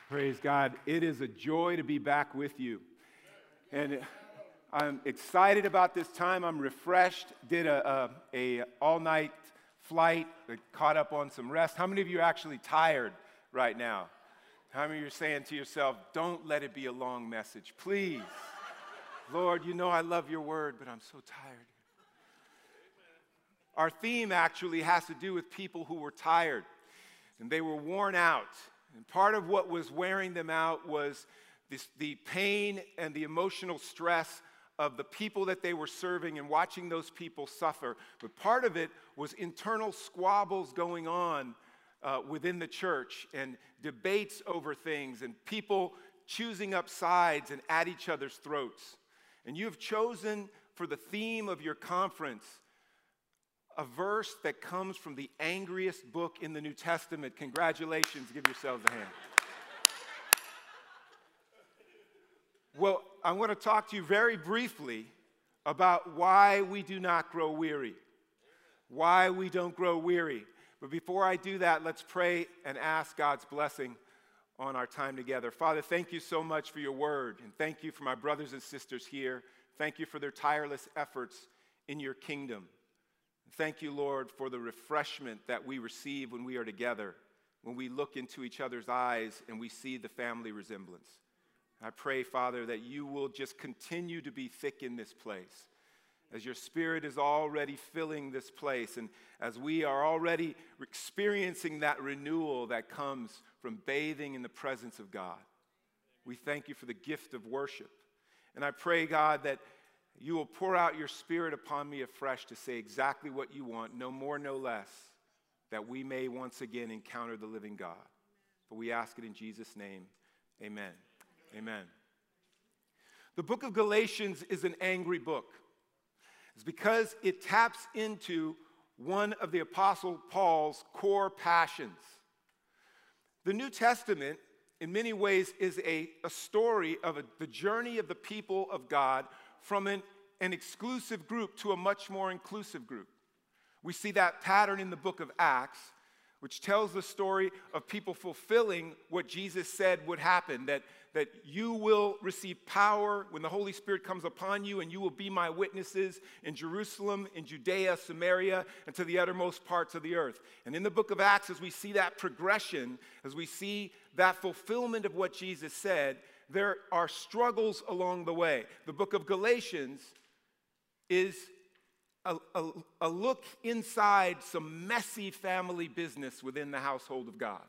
Praise God. It is a joy to be back with you. And I'm excited about this time. I'm refreshed. Did a all-night flight, caught up on some rest. How many of you are actually tired right now? How many of you are saying to yourself, don't let it be a long message, please? Lord, you know I love your word, but I'm so tired. Our theme actually has to do with people who were tired, and they were worn out. And part of what was wearing them out was the pain and the emotional stress of the people that they were serving and watching those people suffer. But part of it was internal squabbles going on within the church and debates over things and people choosing up sides and at each other's throats. And you have chosen for the theme of your conference a verse that comes from the angriest book in the New Testament. Congratulations, give yourselves a hand. Well, I want to talk to you very briefly about why we do not grow weary, why we don't grow weary. But before I do that, let's pray and ask God's blessing on our time together. Father, thank you so much for your word, and thank you for my brothers and sisters here. Thank you for their tireless efforts in your kingdom. Thank you, Lord, for the refreshment that we receive when we are together, when we look into each other's eyes and we see the family resemblance. I pray, Father, that you will just continue to be thick in this place, as your Spirit is already filling this place, and as we are already experiencing that renewal that comes from bathing in the presence of God. We thank you for the gift of worship. And I pray, God, that you will pour out your Spirit upon me afresh to say exactly what you want, no more, no less, that we may once again encounter the living God. For we ask it in Jesus' name, amen. Amen. The book of Galatians is an angry book. It's because it taps into one of the Apostle Paul's core passions. The New Testament, in many ways, is a story of the journey of the people of God from an exclusive group to a much more inclusive group. We see that pattern in the book of Acts, which tells the story of people fulfilling what Jesus said would happen, that you will receive power when the Holy Spirit comes upon you, and you will be my witnesses in Jerusalem, in Judea, Samaria, and to the uttermost parts of the earth. And in the book of Acts, as we see that progression, as we see that fulfillment of what Jesus said, there are struggles along the way. The book of Galatians is a look inside some messy family business within the household of God.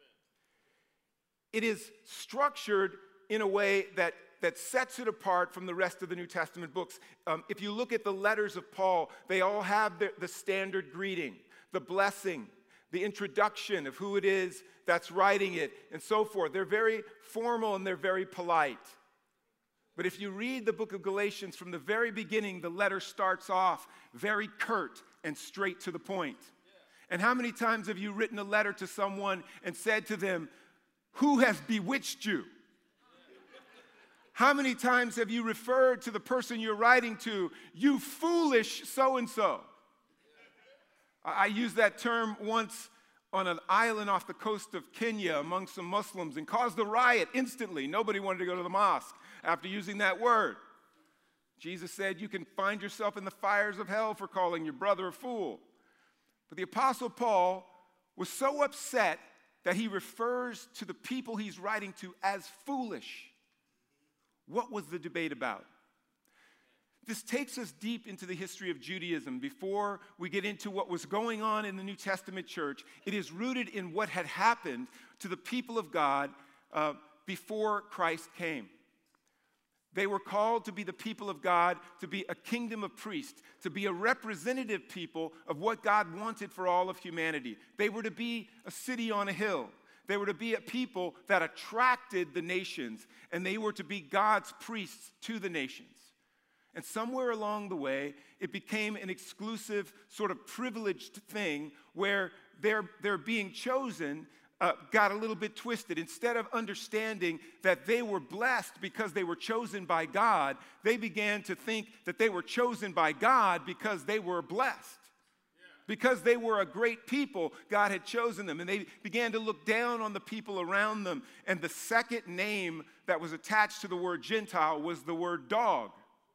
It is structured in a way that sets it apart from the rest of the New Testament books. If you look at the letters of Paul, they all have the standard greeting, the blessing, the introduction of who it is that's writing it, and so forth. They're very formal and they're very polite. But if you read the book of Galatians from the very beginning, the letter starts off very curt and straight to the point. And how many times have you written a letter to someone and said to them, "Who has bewitched you?" How many times have you referred to the person you're writing to, "You foolish so-and-so"? I used that term once on an island off the coast of Kenya among some Muslims and caused a riot instantly. Nobody wanted to go to the mosque after using that word. Jesus said you can find yourself in the fires of hell for calling your brother a fool. But the Apostle Paul was so upset that he refers to the people he's writing to as foolish. What was the debate about? This takes us deep into the history of Judaism. Before we get into what was going on in the New Testament church, it is rooted in what had happened to the people of God before Christ came. They were called to be the people of God, to be a kingdom of priests, to be a representative people of what God wanted for all of humanity. They were to be a city on a hill. They were to be a people that attracted the nations, and they were to be God's priests to the nations. And somewhere along the way, it became an exclusive, sort of privileged thing where their being chosen got a little bit twisted. Instead of understanding that they were blessed because they were chosen by God, they began to think that they were chosen by God because they were blessed. Because they were a great people, God had chosen them, and they began to look down on the people around them. And the second name that was attached to the word Gentile was the word dog.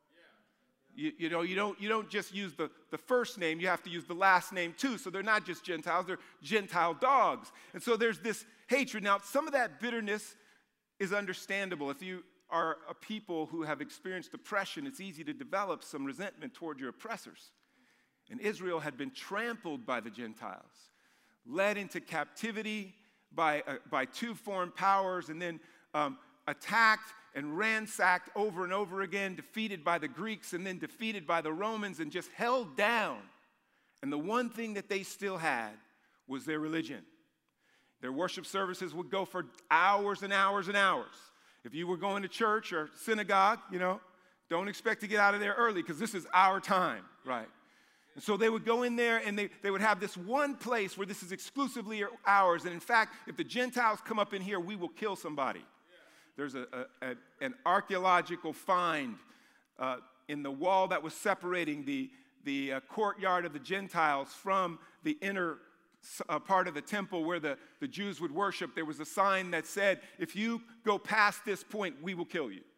You don't just use the first name, you have to use the last name too. So they're not just Gentiles, they're Gentile dogs. And so there's this hatred. Now, some of that bitterness is understandable. If you are a people who have experienced oppression, it's easy to develop some resentment toward your oppressors. And Israel had been trampled by the Gentiles, led into captivity by two foreign powers, and then attacked and ransacked over and over again, defeated by the Greeks and then defeated by the Romans, and just held down. And the one thing that they still had was their religion. Their worship services would go for hours and hours and hours. If you were going to church or synagogue, don't expect to get out of there early because this is our time, right? And so they would go in there and they would have this one place where this is exclusively ours. And in fact, if the Gentiles come up in here, we will kill somebody. There's an archaeological find in the wall that was separating the courtyard of the Gentiles from the inner part of the temple where the Jews would worship. There was a sign that said, if you go past this point, we will kill you.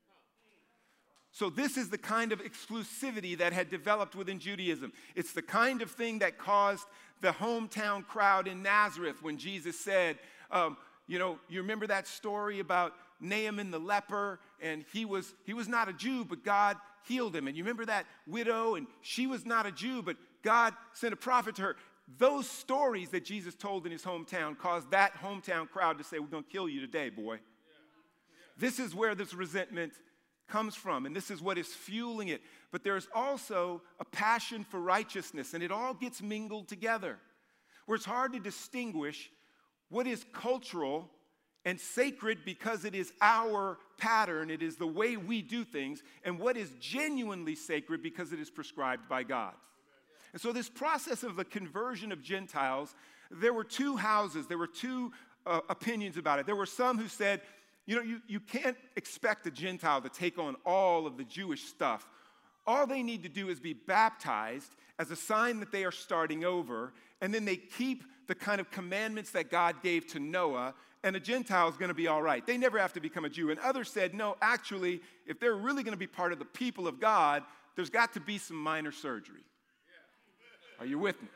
So this is the kind of exclusivity that had developed within Judaism. It's the kind of thing that caused the hometown crowd in Nazareth when Jesus said, you remember that story about Naaman the leper, and he was not a Jew, but God healed him. And you remember that widow, and she was not a Jew, but God sent a prophet to her. Those stories that Jesus told in his hometown caused that hometown crowd to say, we're going to kill you today, boy. This is where this resentment comes from, and this is what is fueling it. But there's also a passion for righteousness, and it all gets mingled together, where it's hard to distinguish what is cultural and sacred because it is our pattern, it is the way we do things, and what is genuinely sacred because it is prescribed by God. And so this process of the conversion of Gentiles, there were two houses, there were two opinions about it. There were some who said, you can't expect a Gentile to take on all of the Jewish stuff. All they need to do is be baptized as a sign that they are starting over, and then they keep the kind of commandments that God gave to Noah, and a Gentile is going to be all right. They never have to become a Jew. And others said, no, actually, if they're really going to be part of the people of God, there's got to be some minor surgery. Are you with me?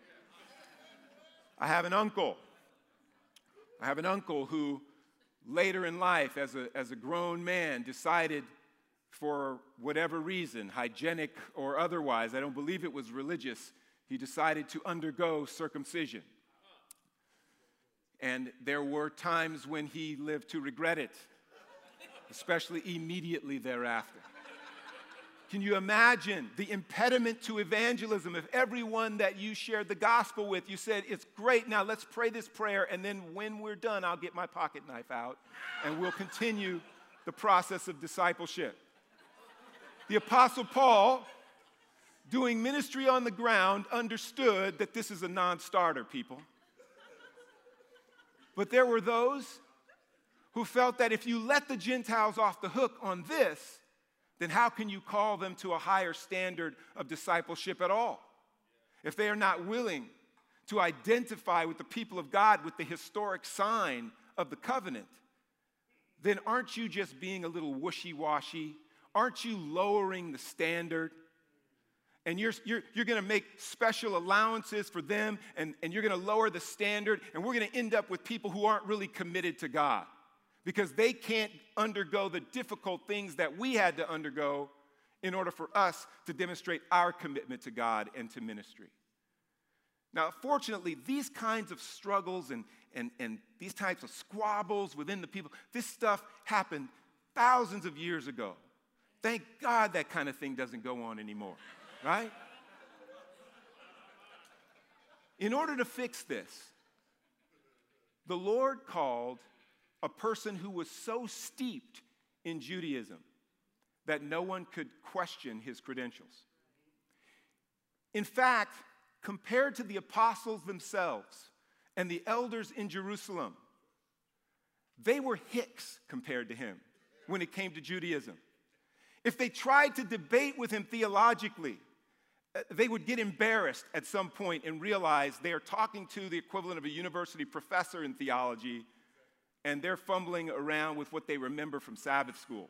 I have an uncle who later in life, as a grown man, decided for whatever reason, hygienic or otherwise, I don't believe it was religious, he decided to undergo circumcision. And there were times when he lived to regret it, especially immediately thereafter. Can you imagine the impediment to evangelism if everyone that you shared the gospel with, you said, it's great, now let's pray this prayer, and then when we're done, I'll get my pocket knife out, and we'll continue the process of discipleship. The Apostle Paul, doing ministry on the ground, understood that this is a non-starter, people. But there were those who felt that if you let the Gentiles off the hook on this, then how can you call them to a higher standard of discipleship at all? If they are not willing to identify with the people of God with the historic sign of the covenant, then aren't you just being a little wishy-washy? Aren't you lowering the standard? And you're going to make special allowances for them, and you're going to lower the standard, and we're going to end up with people who aren't really committed to God, because they can't undergo the difficult things that we had to undergo in order for us to demonstrate our commitment to God and to ministry. Now, fortunately, these kinds of struggles and these types of squabbles within the people, this stuff happened thousands of years ago. Thank God that kind of thing doesn't go on anymore, right? In order to fix this, the Lord called a person who was so steeped in Judaism that no one could question his credentials. In fact, compared to the apostles themselves and the elders in Jerusalem, they were hicks compared to him when it came to Judaism. If they tried to debate with him theologically, they would get embarrassed at some point and realize they are talking to the equivalent of a university professor in theology, and they're fumbling around with what they remember from Sabbath school.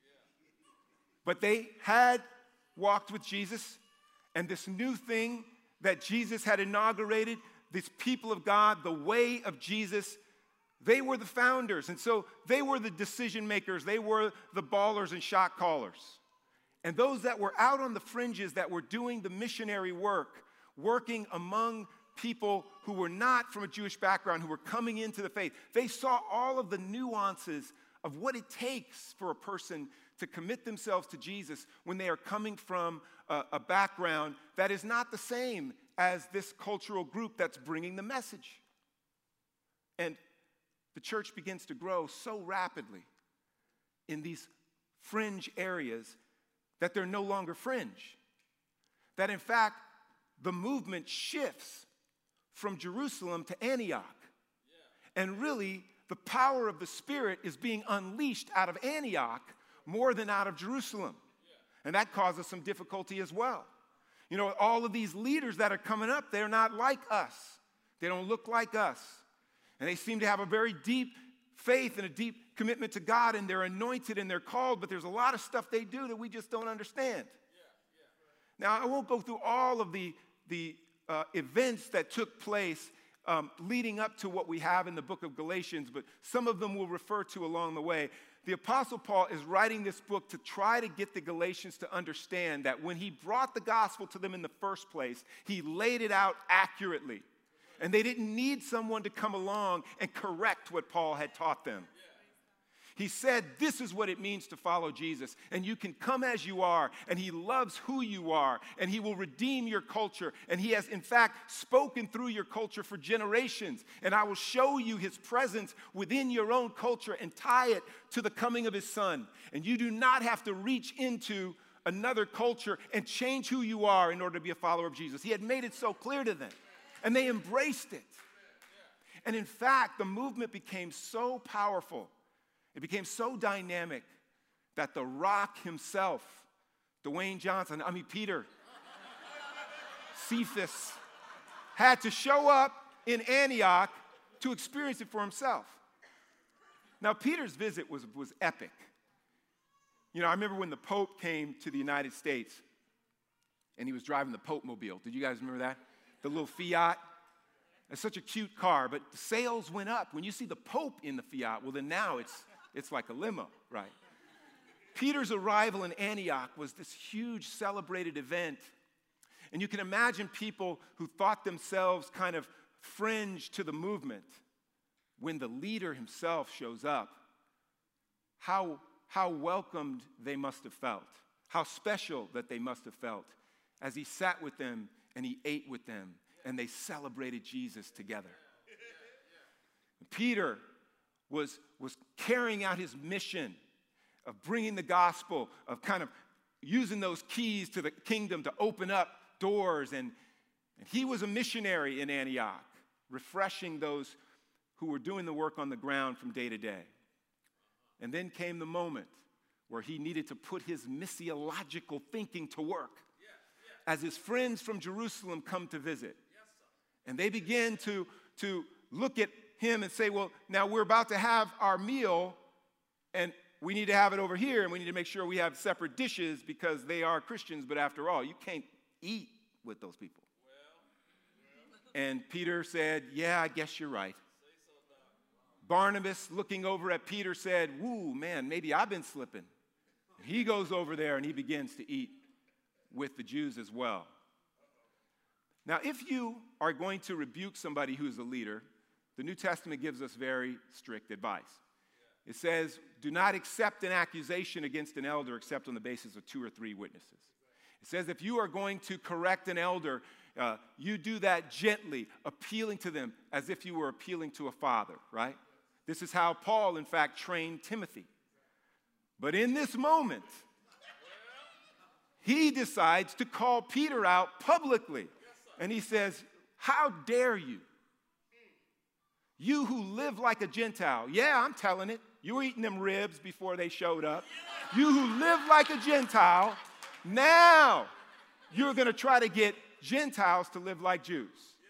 But they had walked with Jesus, and this new thing that Jesus had inaugurated, this people of God, the way of Jesus, they were the founders. And so they were the decision makers. They were the ballers and shot callers. And those that were out on the fringes that were doing the missionary work, working among people who were not from a Jewish background, who were coming into the faith, they saw all of the nuances of what it takes for a person to commit themselves to Jesus when they are coming from a background that is not the same as this cultural group that's bringing the message. And the church begins to grow so rapidly in these fringe areas that they're no longer fringe. That in fact, the movement shifts from Jerusalem to Antioch. Yeah. And really, the power of the Spirit is being unleashed out of Antioch more than out of Jerusalem. Yeah. And that causes some difficulty as well. You know, all of these leaders that are coming up, they're not like us. They don't look like us. And they seem to have a very deep faith and a deep commitment to God, and they're anointed and they're called, but there's a lot of stuff they do that we just don't understand. Now, I won't go through all of the events that took place leading up to what we have in the book of Galatians, but some of them we'll refer to along the way. The Apostle Paul is writing this book to try to get the Galatians to understand that when he brought the gospel to them in the first place, he laid it out accurately. And they didn't need someone to come along and correct what Paul had taught them. He said, this is what it means to follow Jesus. And you can come as you are, and he loves who you are, and he will redeem your culture. And he has, in fact, spoken through your culture for generations. And I will show you his presence within your own culture and tie it to the coming of his son. And you do not have to reach into another culture and change who you are in order to be a follower of Jesus. He had made it so clear to them. And they embraced it. And in fact, the movement became so powerful, it became so dynamic that The Rock himself, Dwayne Johnson, Peter, Cephas, had to show up in Antioch to experience it for himself. Now, Peter's visit was epic. You know, I remember when the Pope came to the United States and he was driving the Pope-mobile. Did you guys remember that? The little Fiat. It's such a cute car, but the sales went up. When you see the Pope in the Fiat, well, then now it's like a limo, right? Peter's arrival in Antioch was this huge celebrated event. And you can imagine people who thought themselves kind of fringe to the movement. When the leader himself shows up, how welcomed they must have felt, how special that they must have felt as he sat with them and he ate with them, and they celebrated Jesus together. Peter was carrying out his mission of bringing the gospel, of kind of using those keys to the kingdom to open up doors, and he was a missionary in Antioch, refreshing those who were doing the work on the ground from day to day. And then came the moment where he needed to put his missiological thinking to work. As his friends from Jerusalem come to visit. And they begin to look at him and say, well, now we're about to have our meal, and we need to have it over here, and we need to make sure we have separate dishes because they are Christians, but after all, you can't eat with those people. And Peter said, yeah, I guess you're right. Barnabas, looking over at Peter, said, woo, man, maybe I've been slipping. And he goes over there and he begins to eat with the Jews as well. Now, if you are going to rebuke somebody who's a leader, the New Testament gives us very strict advice. It says, do not accept an accusation against an elder except on the basis of 2 or 3 witnesses. It says if you are going to correct an elder, you do that gently, appealing to them as if you were appealing to a father, right? This is how Paul, in fact, trained Timothy. But in this moment, he decides to call Peter out publicly. And he says, how dare you? You who live like a Gentile. Yeah, I'm telling it. You were eating them ribs before they showed up. You who live like a Gentile, now you're going to try to get Gentiles to live like Jews.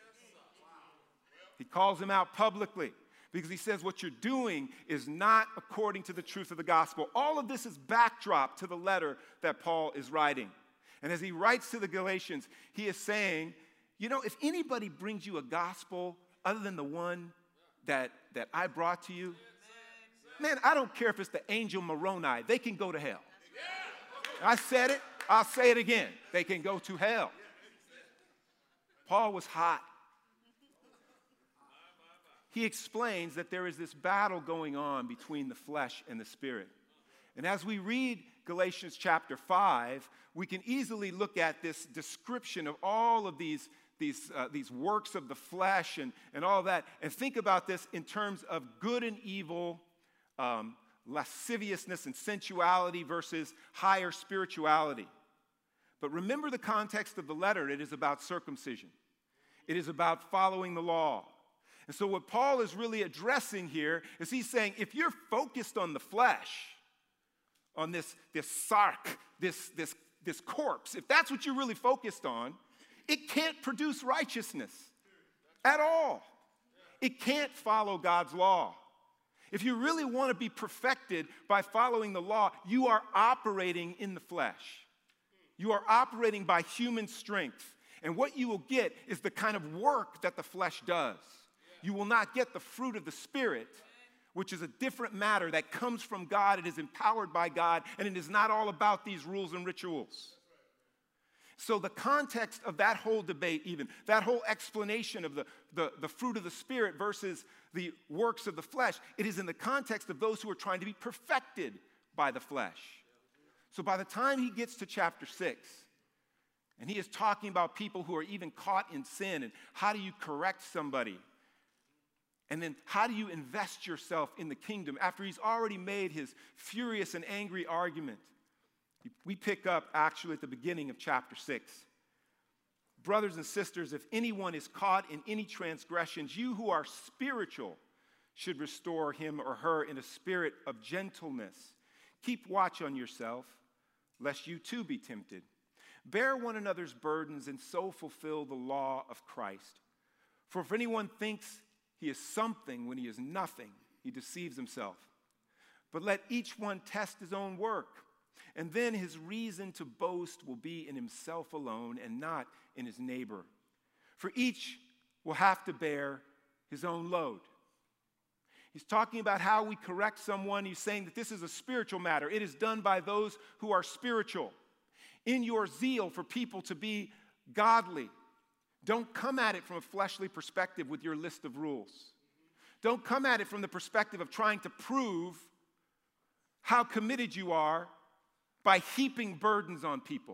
He calls them out publicly because he says what you're doing is not according to the truth of the gospel. All of this is backdrop to the letter that Paul is writing. And as he writes to the Galatians, he is saying, you know, if anybody brings you a gospel other than the one that I brought to you, man, I don't care if it's the angel Moroni. They can go to hell. I said it. I'll say it again. They can go to hell. Paul was hot. He explains that there is this battle going on between the flesh and the spirit. And as we read Galatians chapter 5, we can easily look at this description of all of these works of the flesh and all that, and think about this in terms of good and evil, lasciviousness and sensuality versus higher spirituality. But remember the context of the letter. It is about circumcision. It is about following the law. And so what Paul is really addressing here is he's saying, if you're focused on the flesh, on this sark, this corpse, if that's what you're really focused on, it can't produce righteousness at all. It can't follow God's law. If you really want to be perfected by following the law, you are operating in the flesh. You are operating by human strength. And what you will get is the kind of work that the flesh does. You will not get the fruit of the Spirit, which is a different matter that comes from God. It is empowered by God, and it is not all about these rules and rituals. So the context of that whole debate, even that whole explanation of the fruit of the Spirit versus the works of the flesh, it is in the context of those who are trying to be perfected by the flesh. So by the time he gets to chapter 6, and he is talking about people who are even caught in sin, and how do you correct somebody? And then how do you invest yourself in the kingdom after he's already made his furious and angry argument? We pick up actually at the beginning of chapter 6. Brothers and sisters, if anyone is caught in any transgressions, you who are spiritual should restore him or her in a spirit of gentleness. Keep watch on yourself, lest you too be tempted. Bear one another's burdens and so fulfill the law of Christ. For if anyone thinks he is something when he is nothing, he deceives himself. But let each one test his own work, and then his reason to boast will be in himself alone and not in his neighbor. For each will have to bear his own load. He's talking about how we correct someone. He's saying that this is a spiritual matter. It is done by those who are spiritual. In your zeal for people to be godly, don't come at it from a fleshly perspective with your list of rules. Don't come at it from the perspective of trying to prove how committed you are by heaping burdens on people.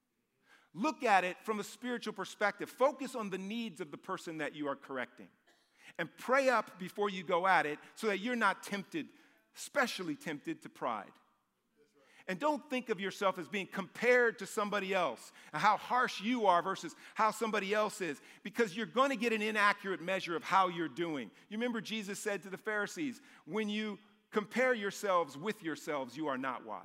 Look at it from a spiritual perspective. Focus on the needs of the person that you are correcting. And pray up before you go at it so that you're not tempted, especially tempted to pride. And don't think of yourself as being compared to somebody else and how harsh you are versus how somebody else is, because you're going to get an inaccurate measure of how you're doing. You remember Jesus said to the Pharisees, when you compare yourselves with yourselves, you are not wise.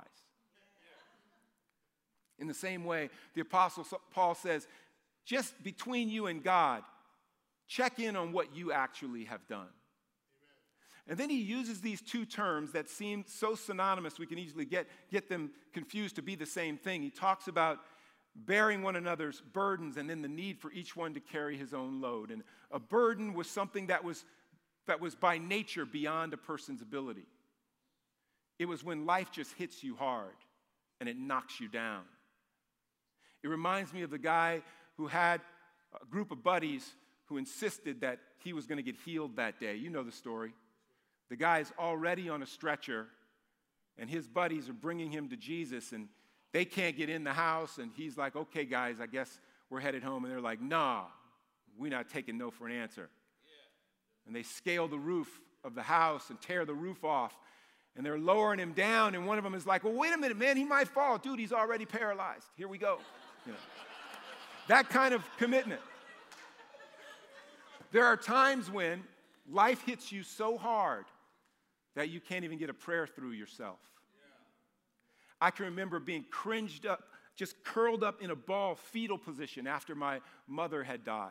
In the same way, the Apostle Paul says, just between you and God, check in on what you actually have done. And then he uses these two terms that seem so synonymous we can easily get them confused to be the same thing. He talks about bearing one another's burdens and then the need for each one to carry his own load. And a burden was something that was by nature beyond a person's ability. It was when life just hits you hard and it knocks you down. It reminds me of the guy who had a group of buddies who insisted that he was going to get healed that day. You know the story. The guy's already on a stretcher, and his buddies are bringing him to Jesus, and they can't get in the house, and he's like, okay, guys, I guess we're headed home. And they're like, nah, we're not taking no for an answer. And they scale the roof of the house and tear the roof off, and they're lowering him down, and one of them is like, well, wait a minute, man, he might fall. Dude, he's already paralyzed. Here we go. You know, that kind of commitment. There are times when life hits you so hard that you can't even get a prayer through yourself. I can remember being cringed up just curled up in a ball, fetal position after my mother had died.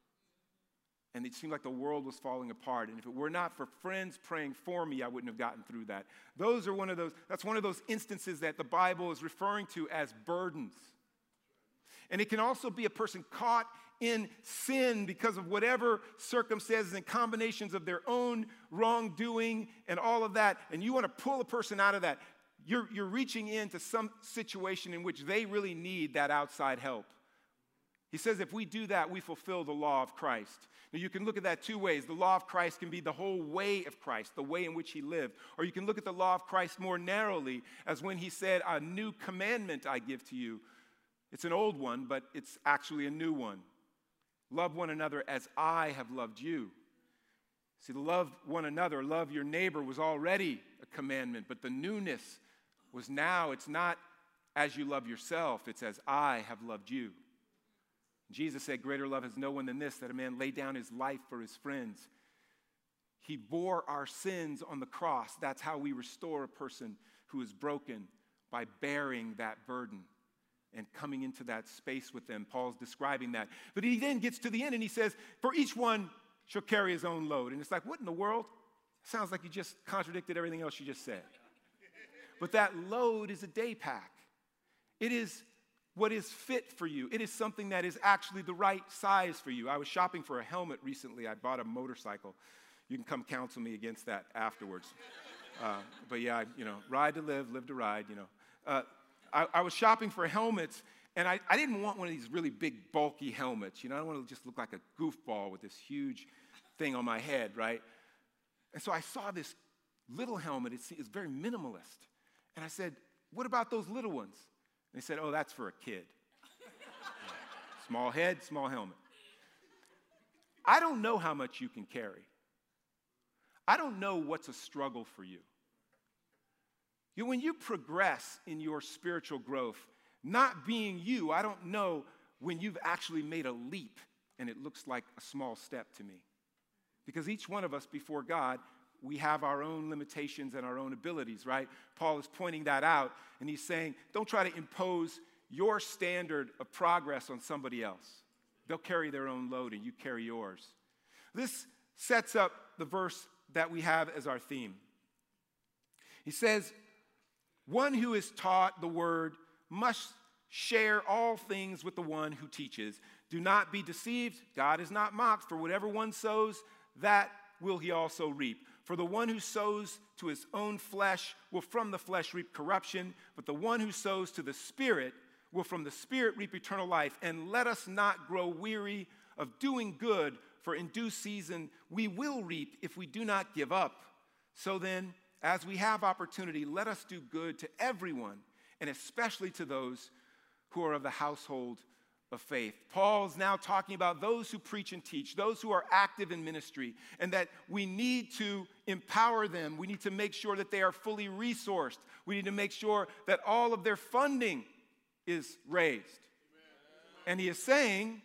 And it seemed like the world was falling apart. And if it were not for friends praying for me, I wouldn't have gotten through that. That's one of those instances that the Bible is referring to as burdens. And it can also be a person caught in sin because of whatever circumstances and combinations of their own wrongdoing and all of that. And you want to pull a person out of that. You're reaching into some situation in which they really need that outside help. He says if we do that, we fulfill the law of Christ. Now, you can look at that two ways. The law of Christ can be the whole way of Christ, the way in which he lived. Or you can look at the law of Christ more narrowly as when he said, a new commandment I give to you. It's an old one, but it's actually a new one. Love one another as I have loved you. See, to love one another, love your neighbor was already a commandment, but the newness was now, it's not as you love yourself, it's as I have loved you. Jesus said, greater love has no one than this, that a man lay down his life for his friends. He bore our sins on the cross. That's how we restore a person who is broken, by bearing that burden and coming into that space with them. Paul's describing that. But he then gets to the end and he says, for each one shall carry his own load. And it's like, what in the world? Sounds like you just contradicted everything else you just said. But that load is a day pack. It is what is fit for you. It is something that is actually the right size for you. I was shopping for a helmet recently. I bought a motorcycle. You can come counsel me against that afterwards. But yeah, ride to live, live to ride, I was shopping for helmets, and I didn't want one of these really big, bulky helmets. I don't want to just look like a goofball with this huge thing on my head, right? And so I saw this little helmet. It's very minimalist. And I said, what about those little ones? And they said, oh, that's for a kid. Small head, small helmet. I don't know how much you can carry. I don't know what's a struggle for you. When you progress in your spiritual growth, not being you, I don't know when you've actually made a leap and it looks like a small step to me. Because each one of us before God, we have our own limitations and our own abilities, right? Paul is pointing that out, and he's saying, don't try to impose your standard of progress on somebody else. They'll carry their own load, and you carry yours. This sets up the verse that we have as our theme. He says, one who is taught the word must share all things with the one who teaches. Do not be deceived. God is not mocked. For whatever one sows, that will he also reap. For the one who sows to his own flesh will from the flesh reap corruption, but the one who sows to the Spirit will from the Spirit reap eternal life. And let us not grow weary of doing good, for in due season we will reap if we do not give up. So then, as we have opportunity, let us do good to everyone, and especially to those who are of the household of faith. Paul's now talking about those who preach and teach, those who are active in ministry, and that we need to empower them. We need to make sure that they are fully resourced. We need to make sure that all of their funding is raised. Amen. And he is saying,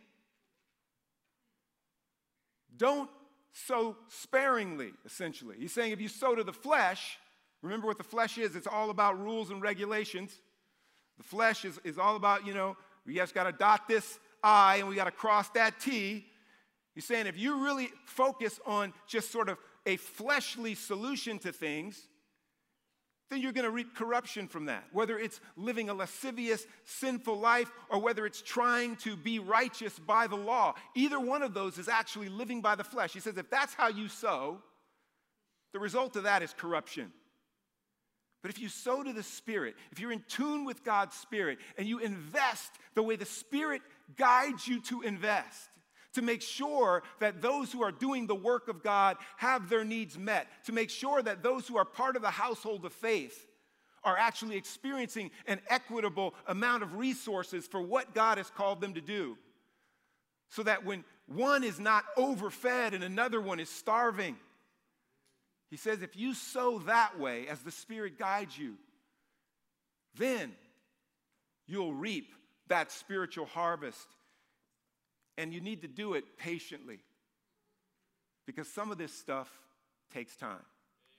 don't sow sparingly, essentially. He's saying if you sow to the flesh, remember what the flesh is. It's all about rules and regulations. The flesh is all about, we just got to dot this I and we got to cross that T. He's saying if you really focus on just sort of a fleshly solution to things, then you're going to reap corruption from that. Whether it's living a lascivious, sinful life, or whether it's trying to be righteous by the law. Either one of those is actually living by the flesh. He says if that's how you sow, the result of that is corruption. But if you sow to the Spirit, if you're in tune with God's Spirit, and you invest the way the Spirit guides you to invest, to make sure that those who are doing the work of God have their needs met, to make sure that those who are part of the household of faith are actually experiencing an equitable amount of resources for what God has called them to do, so that when one is not overfed and another one is starving, he says, if you sow that way as the Spirit guides you, then you'll reap that spiritual harvest. And you need to do it patiently, because some of this stuff takes time.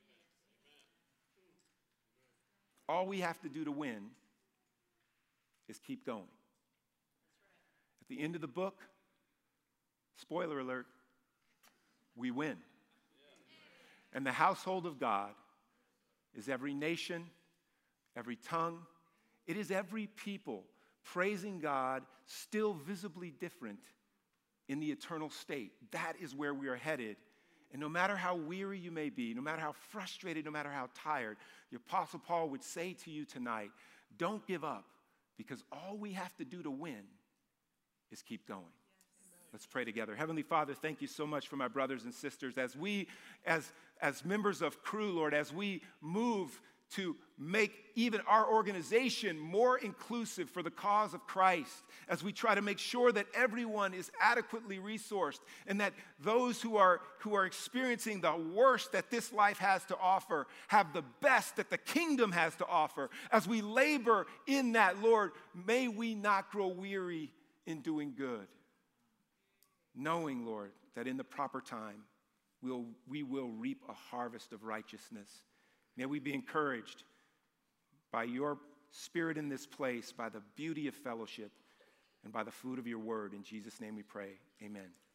All we have to do to win is keep going. At the end of the book, spoiler alert, we win. And the household of God is every nation, every tongue. It is every people praising God, still visibly different in the eternal state. That is where we are headed. And no matter how weary you may be, no matter how frustrated, no matter how tired, the Apostle Paul would say to you tonight, don't give up, because all we have to do to win is keep going. Let's pray together. Heavenly Father, thank you so much for my brothers and sisters. As we, as members of Cru, Lord, as we move to make even our organization more inclusive for the cause of Christ, as we try to make sure that everyone is adequately resourced and that those who are experiencing the worst that this life has to offer have the best that the kingdom has to offer. As we labor in that, Lord, may we not grow weary in doing good, knowing, Lord, that in the proper time we will reap a harvest of righteousness. May we be encouraged by your Spirit in this place, by the beauty of fellowship, and by the food of your word. In Jesus' name we pray. Amen.